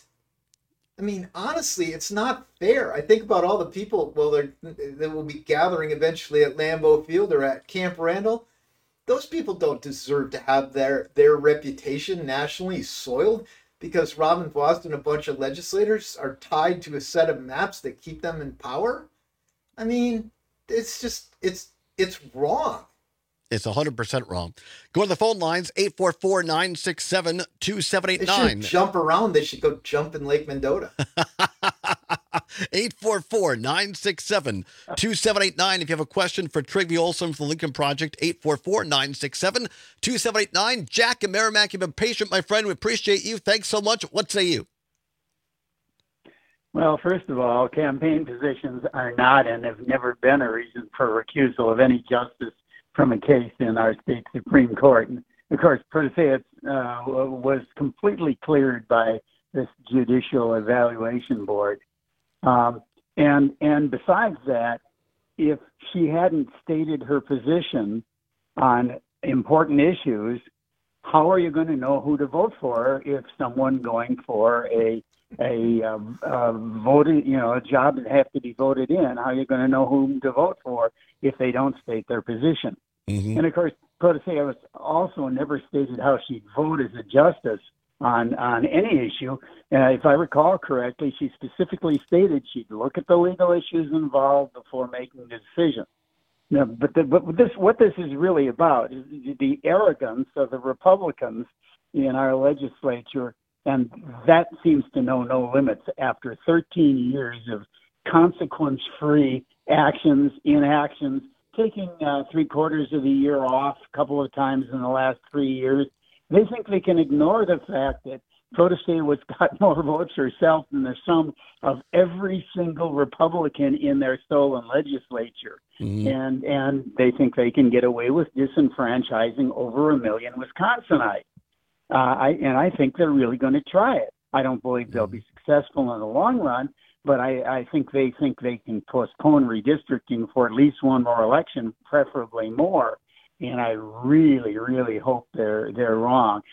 I mean, honestly, it's not fair. I think about all the people, that will be gathering eventually at Lambeau Field or at Camp Randall. Those people don't deserve to have their reputation nationally soiled because Robin Voss and a bunch of legislators are tied to a set of maps that keep them in power. I mean, it's wrong. It's 100% wrong. Go to the phone lines, 844-967-2789. They should jump around. They should go jump in Lake Mendota. 844-967-2789. If you have a question for Trigby Olson from the Lincoln Project, 844-967-2789. Jack and Merrimack, you've been patient, my friend. We appreciate you. Thanks so much. What say you? Well, first of all, campaign positions are not and have never been a reason for recusal of any justice from a case in our state Supreme Court. And of course, Perseus was completely cleared by this Judicial Evaluation Board. And besides that, if she hadn't stated her position on important issues, how are you going to know who to vote for if someone going for a voted, a job that has to be voted in, how are you going to know whom to vote for if they don't state their position? Mm-hmm. And of course, Protasevich also never stated how she'd vote as a justice on any issue. If I recall correctly, she specifically stated she'd look at the legal issues involved before making the decision. Now, what this is really about is the arrogance of the Republicans in our legislature, and that seems to know no limits after 13 years of consequence-free actions, inactions, taking 3/4 of the year off a couple of times in the last 3 years. They think they can ignore the fact that Protasewicz got more votes herself than the sum of every single Republican in their stolen legislature. Mm-hmm. And they think they can get away with disenfranchising over 1 million Wisconsinites. I think they're really going to try it. I don't believe they'll be successful in the long run, but I think they can postpone redistricting for at least one more election, preferably more. And I really, really hope they're wrong.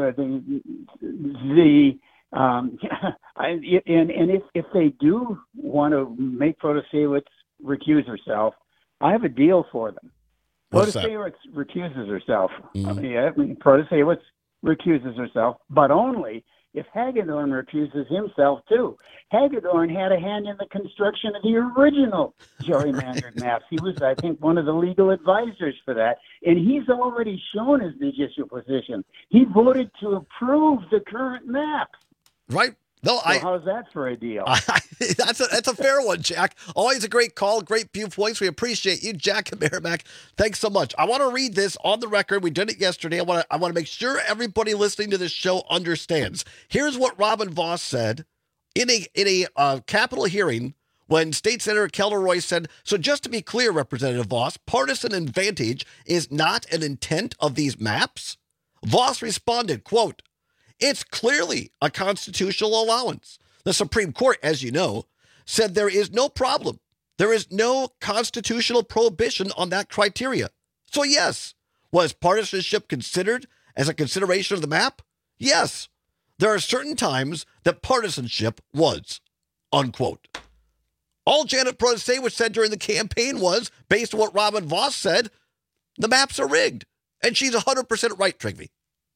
If they do want to make Protasewicz recuse herself, I have a deal for them. Protasewicz recuses herself. Mm-hmm. Protasewicz recuses herself, but only if Hagedorn recuses himself too. Hagedorn had a hand in the construction of the original gerrymandered maps. He was, I think, one of the legal advisors for that, and he's already shown his judicial position. He voted to approve the current maps. Right. No, so how's that for a deal? That's a fair one, Jack. Always a great call, great viewpoints. We appreciate you, Jack and Merrimack. Thanks so much. I want to read this on the record. We did it yesterday. I want to make sure everybody listening to this show understands. Here's what Robin Vos said in a Capitol hearing when State Senator Kelder Roy said, "So just to be clear, Representative Vos, partisan advantage is not an intent of these maps." Vos responded, quote, "It's clearly a constitutional allowance. The Supreme Court, as you know, said there is no problem. There is no constitutional prohibition on that criteria. So yes, was partisanship considered as a consideration of the map? Yes, there are certain times that partisanship was," unquote. All Janet Protasewicz said during the campaign was, based on what Robin Vos said, the maps are rigged. And she's 100% right, Trygve.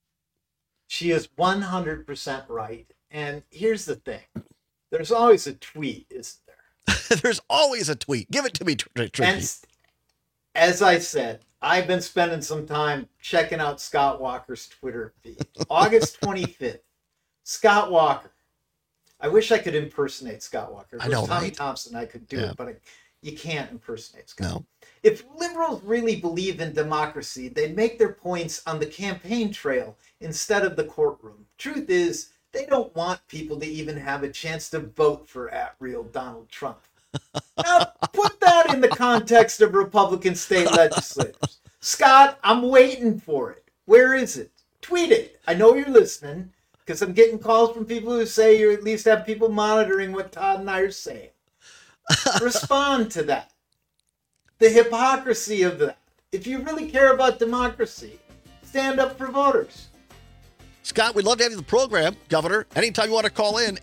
She is 100% right. And here's the thing. There's always a tweet, isn't there? There's always a tweet. Give it to me, Trygve. And as I said, I've been spending some time checking out Scott Walker's Twitter feed. August 25th, Scott Walker. I wish I could impersonate Scott Walker. If it was Tommy Thompson, I could do it, but you can't impersonate Scott. No. If liberals really believe in democracy, they'd make their points on the campaign trail instead of the courtroom. Truth is, they don't want people to even have a chance to vote for @real Donald Trump. Now, put that in the context of Republican state legislators. Scott, I'm waiting for it. Where is it? Tweet it. I know you're listening, because I'm getting calls from people who say you at least have people monitoring what Todd and I are saying. Respond to that. The hypocrisy of that. If you really care about democracy, stand up for voters. Scott, we'd love to have you on the program, Governor. Anytime you want to call in,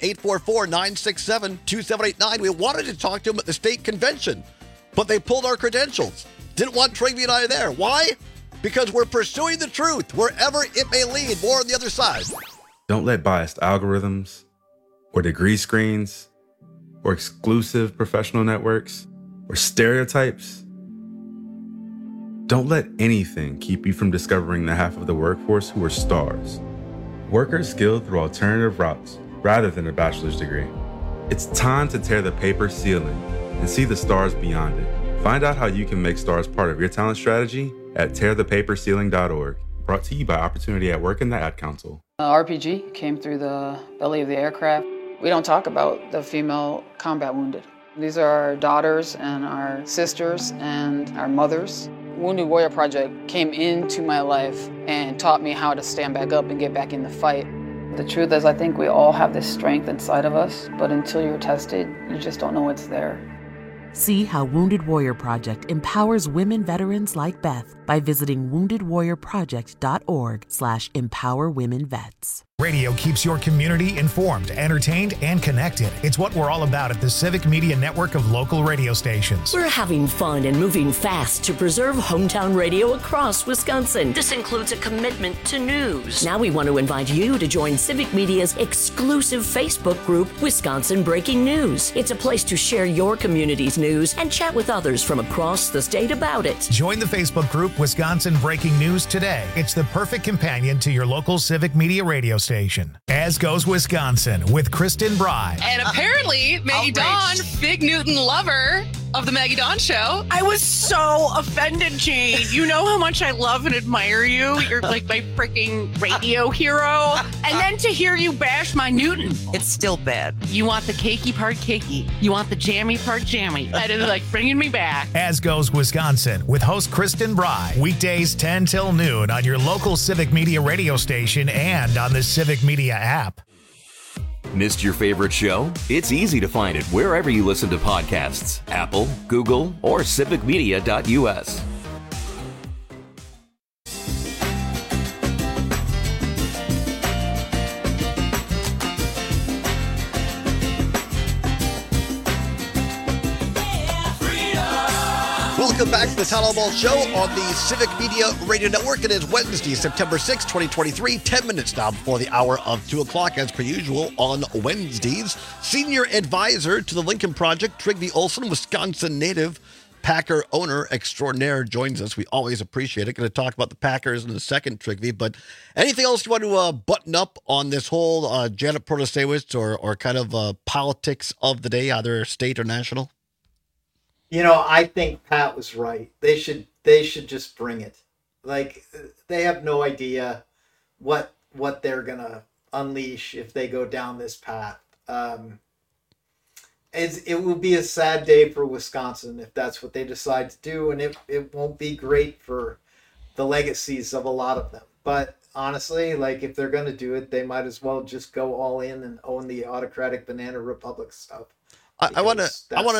844-967-2789. We wanted to talk to him at the state convention, but they pulled our credentials. Didn't want Trygve and I there. Why? Because we're pursuing the truth wherever it may lead. More on the other side. Don't let biased algorithms or degree screens or exclusive professional networks or stereotypes. Don't let anything keep you from discovering the half of the workforce who are stars. Workers skilled through alternative routes rather than a bachelor's degree. It's time to tear the paper ceiling and see the stars beyond it. Find out how you can make stars part of your talent strategy at tearthepaperceiling.org. Brought to you by Opportunity at Work and the Ad Council. RPG came through the belly of the aircraft. We don't talk about the female combat wounded. These are our daughters and our sisters and our mothers. Wounded Warrior Project came into my life and taught me how to stand back up and get back in the fight. The truth is, I think we all have this strength inside of us, but until you're tested, you just don't know it's there. See how Wounded Warrior Project empowers women veterans like Beth by visiting woundedwarriorproject.org/empowerwomenvets. Radio keeps your community informed, entertained, and connected. It's what we're all about at the Civic Media Network of local radio stations. We're having fun and moving fast to preserve hometown radio across Wisconsin. This includes a commitment to news. Now we want to invite you to join Civic Media's exclusive Facebook group, Wisconsin Breaking News. It's a place to share your community's news and chat with others from across the state about it. Join the Facebook group Wisconsin Breaking News today. It's the perfect companion to your local Civic Media radio station. As Goes Wisconsin with Kristen Bry. And apparently, Maggie Dawn, Big Newton lover, of the Maggie Dawn Show. I was so offended, Jade. You know how much I love and admire you. You're like my freaking radio hero. And then to hear you bash my Newton, it's still bad. You want the cakey part cakey. You want the jammy part jammy. That is like bringing me back. As Goes Wisconsin with host Kristen Bry. Weekdays 10 till noon on your local Civic Media radio station and on the Civic Media app. Missed your favorite show? It's easy to find it wherever you listen to podcasts. Apple, Google, or civicmedia.us. Welcome back to the Town Hall Ball Show on the Civic Media Radio Network. It is Wednesday, September 6, 2023, 10 minutes now before the hour of 2 o'clock, as per usual on Wednesdays. Senior advisor to the Lincoln Project, Trygve Olson, Wisconsin native, Packer owner extraordinaire, joins us. We always appreciate it. Going to talk about the Packers in a second, Trygve, but anything else you want to button up on this whole Janet Protasiewicz or kind of politics of the day, either state or national? You know, I think Pat was right. They should just bring it. Like, they have no idea what they're gonna unleash if they go down this path. It will be a sad day for Wisconsin if that's what they decide to do, and it won't be great for the legacies of a lot of them. But honestly, like, if they're gonna do it, they might as well just go all in and own the autocratic banana republic stuff. I want to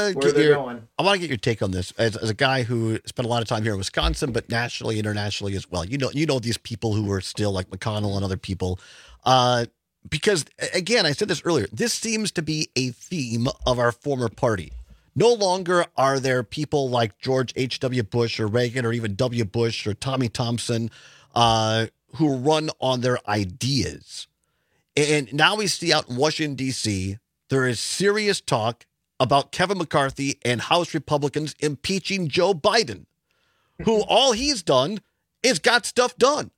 get your take on this as a guy who spent a lot of time here in Wisconsin, but nationally, internationally as well. You know these people who are still like McConnell and other people, because again, I said this earlier. This seems to be a theme of our former party. No longer are there people like George H.W. Bush or Reagan or even W. Bush or Tommy Thompson who run on their ideas, and now we see out in Washington D.C. there is serious talk about Kevin McCarthy and House Republicans impeaching Joe Biden, who all he's done is got stuff done.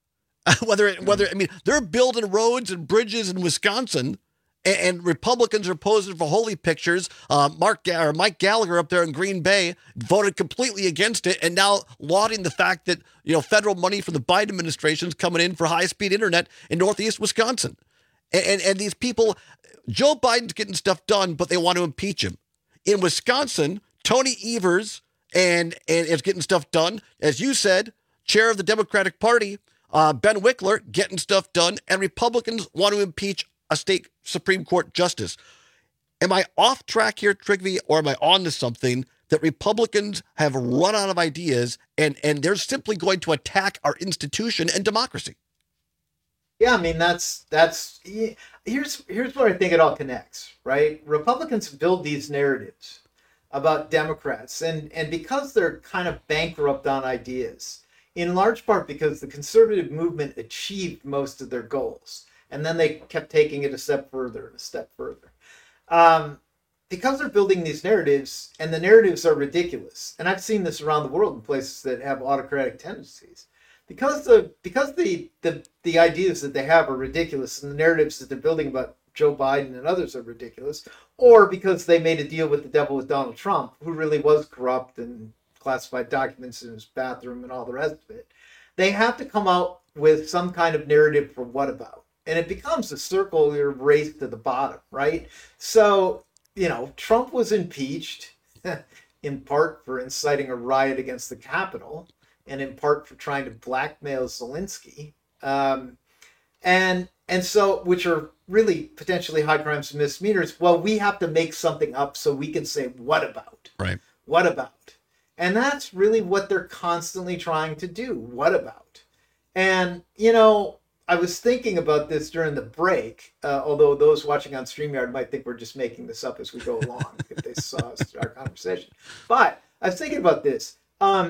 I mean, they're building roads and bridges in Wisconsin, and Republicans are posing for holy pictures. Mike Gallagher up there in Green Bay voted completely against it, and now lauding the fact that federal money from the Biden administration is coming in for high-speed internet in Northeast Wisconsin, and these people. Joe Biden's getting stuff done, but they want to impeach him. In Wisconsin, Tony Evers and is getting stuff done. As you said, chair of the Democratic Party, Ben Wickler, getting stuff done, and Republicans want to impeach a state Supreme Court justice. Am I off track here, Trygve, or am I on to something that Republicans have run out of ideas and they're simply going to attack our institution and democracy? Yeah, I mean, here's where I think it all connects, right? Republicans build these narratives about Democrats, and because they're kind of bankrupt on ideas, in large part because the conservative movement achieved most of their goals, and then they kept taking it a step further and a step further. Because they're building these narratives, and the narratives are ridiculous, and I've seen this around the world in places that have autocratic tendencies. Because the ideas that they have are ridiculous and the narratives that they're building about Joe Biden and others are ridiculous, or because they made a deal with the devil with Donald Trump, who really was corrupt and classified documents in his bathroom and all the rest of it, they have to come out with some kind of narrative for what about. And it becomes a circular race to the bottom, right? So, Trump was impeached in part for inciting a riot against the Capitol, and in part for trying to blackmail Zelensky, and so, which are really potentially high crimes and misdemeanors. Well, we have to make something up so we can say, what about? Right. What about? And that's really what they're constantly trying to do. What about? And, I was thinking about this during the break, although those watching on StreamYard might think we're just making this up as we go along if they saw our conversation. But I was thinking about this.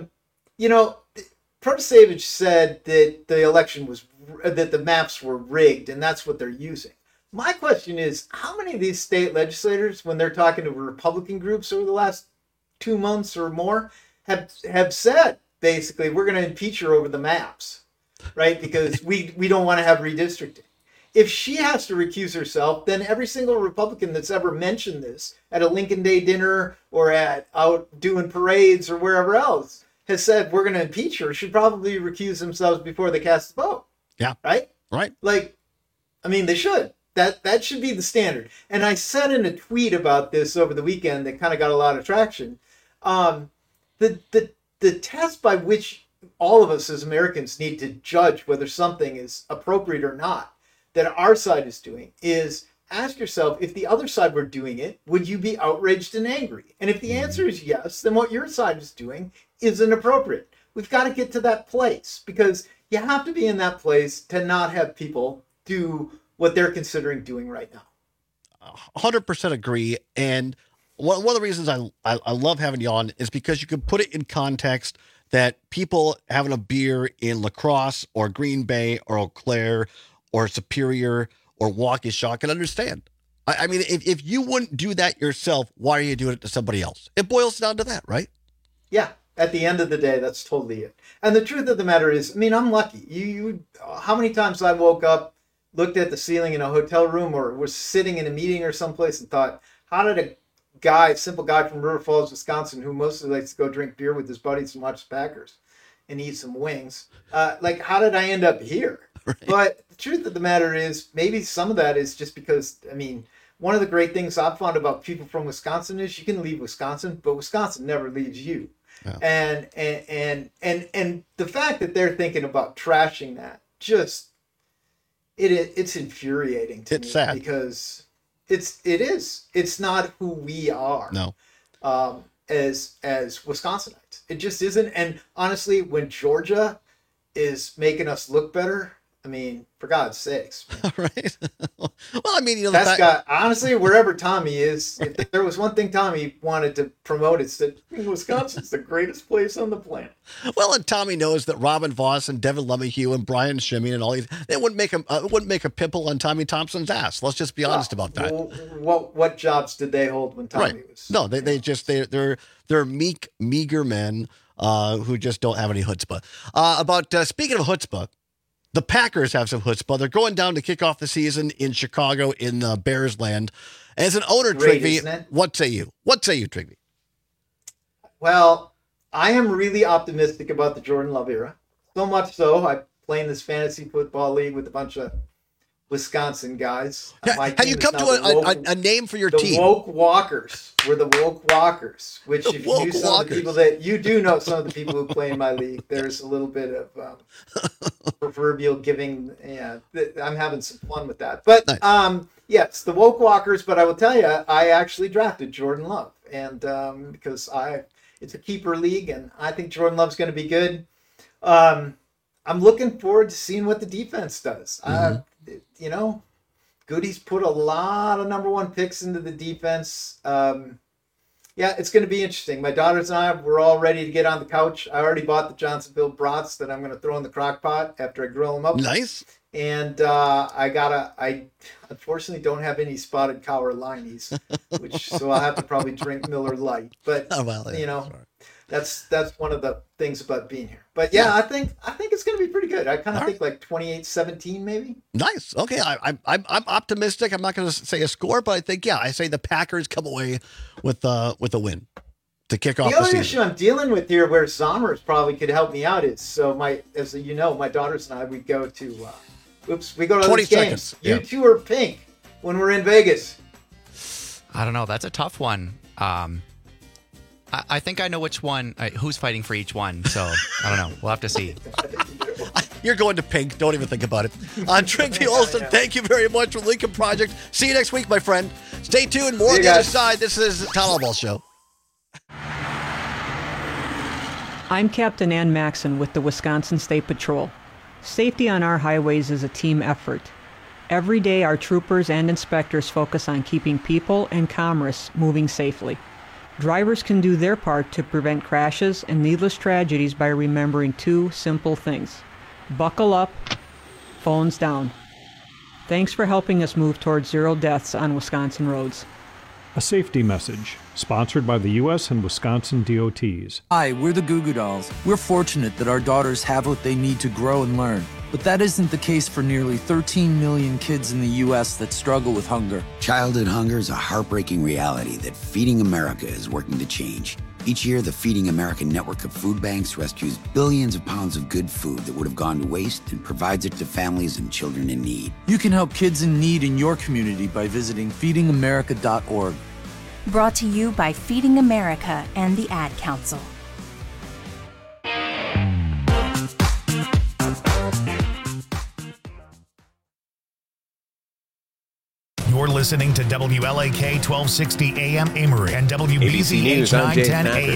Protasiewicz said that that the maps were rigged, and that's what they're using. My question is, how many of these state legislators, when they're talking to Republican groups over the last 2 months or more, have said, basically, we're going to impeach her over the maps, right? Because we don't want to have redistricting. if she has to recuse herself, then every single Republican that's ever mentioned this at a Lincoln Day dinner or out doing parades or wherever else has said we're going to impeach her should probably recuse themselves before they cast the vote. Yeah. Right? Right. Like, I mean, they should. That should be the standard. And I said in a tweet about this over the weekend that kind of got a lot of traction. The test by which all of us as Americans need to judge whether something is appropriate or not that our side is doing is ask yourself, if the other side were doing it, would you be outraged and angry? And if the answer is yes, then what your side is doing is inappropriate. We've got to get to that place because you have to be in that place to not have people do what they're considering doing right now. 100% agree. And one of the reasons I love having you on is because you can put it in context that people having a beer in La Crosse or Green Bay or Eau Claire or Superior or Waukesha can understand. I mean, if you wouldn't do that yourself, why are you doing it to somebody else? It boils down to that, right? Yeah. At the end of the day, that's totally it. And the truth of the matter is, I mean, I'm lucky. You how many times I woke up, looked at the ceiling in a hotel room or was sitting in a meeting or someplace and thought, how did a simple guy from River Falls, Wisconsin, who mostly likes to go drink beer with his buddies and watch the Packers and eat some wings, how did I end up here? Right. But the truth of the matter is, maybe some of that is just because, I mean, one of the great things I've found about people from Wisconsin is you can leave Wisconsin, but Wisconsin never leaves you. Yeah. And the fact that they're thinking about trashing that just it's infuriating to me. It's sad because it's not who we are. No. As Wisconsinites, it just isn't. And honestly, when Georgia is making us look better, I mean, for God's sakes. Right. Well, I mean, that's got, honestly, wherever Tommy is, if there was one thing Tommy wanted to promote, it's that Wisconsin's the greatest place on the planet. Well, and Tommy knows that Robin Voss and Devin LeMahieu and Brian Shimmy and all these, they wouldn't make a pimple on Tommy Thompson's ass. Let's just be honest about that. What jobs did they hold when Tommy was? No, they're meek, meager men who just don't have any chutzpah. Speaking of chutzpah, the Packers have some chutzpah. They're going down to kick off the season in Chicago in Bears land. As an owner, Trigby, what say you? What say you, Trigby? Well, I am really optimistic about the Jordan Love era. So much so, I play in this fantasy football league with a bunch of Wisconsin guys. Have you come to a name for your team? The Woke Walkers. We're the Woke Walkers, which if you knew some of the people that you do know some of the people who play in my league, there's a little bit of proverbial giving. Yeah, I'm having some fun with that. But yes, the Woke Walkers. But I will tell you, I actually drafted Jordan Love, and because it's a keeper league, and I think Jordan Love's going to be good. I'm looking forward to seeing what the defense does. Goody's put a lot of number one picks into the defense. It's going to be interesting. My daughters and I, we're all ready to get on the couch. I already bought the Johnsonville brats that I'm going to throw in the crock pot after I grill them up. Nice. And I unfortunately don't have any spotted cow or lineys, so I'll have to probably drink Miller Lite. But that's one of the things about being here. But I think it's going to be pretty good. I kind of think like 28-17 maybe. Nice. Okay, I'm optimistic. I'm not going to say a score, but I think I say the Packers come away with a win to kick off the season. The other issue I'm dealing with here, where Zommers probably could help me out, is as you know, my daughters and I we go to these games. You two are pink when we're in Vegas. I don't know. That's a tough one. I think I know which one, who's fighting for each one, so I don't know. We'll have to see. You're going to pink. Don't even think about it. Trigby Olson, thank you very much for Lincoln Project. See you next week, my friend. Stay tuned. More on the other side. This is the Tom Albaugh Show. I'm Captain Ann Maxon with the Wisconsin State Patrol. Safety on our highways is a team effort. Every day, our troopers and inspectors focus on keeping people and commerce moving safely. Drivers can do their part to prevent crashes and needless tragedies by remembering two simple things. Buckle up, phones down. Thanks for helping us move towards 0 deaths on Wisconsin roads. A safety message, sponsored by the U.S. and Wisconsin DOTs. Hi, we're the Goo Goo Dolls. We're fortunate that our daughters have what they need to grow and learn. But that isn't the case for nearly 13 million kids in the U.S. that struggle with hunger. Childhood hunger is a heartbreaking reality that Feeding America is working to change. Each year, the Feeding America network of food banks rescues billions of pounds of good food that would have gone to waste and provides it to families and children in need. You can help kids in need in your community by visiting feedingamerica.org. Brought to you by Feeding America and the Ad Council. You're listening to WLAK 1260 AM Amory and WBZ ABC News, I'm Dave 910 Mackert.